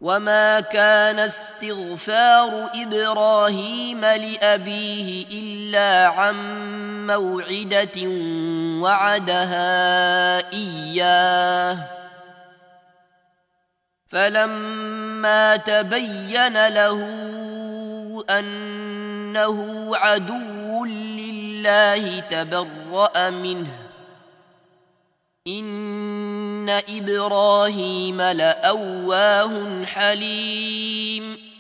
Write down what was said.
وما كان استغفار إبراهيم لأبيه إلا عن موعدة وعدها إياه فلما تبين له أنه عدو لله تبرأ منه إن إبراهيم لأواه حليم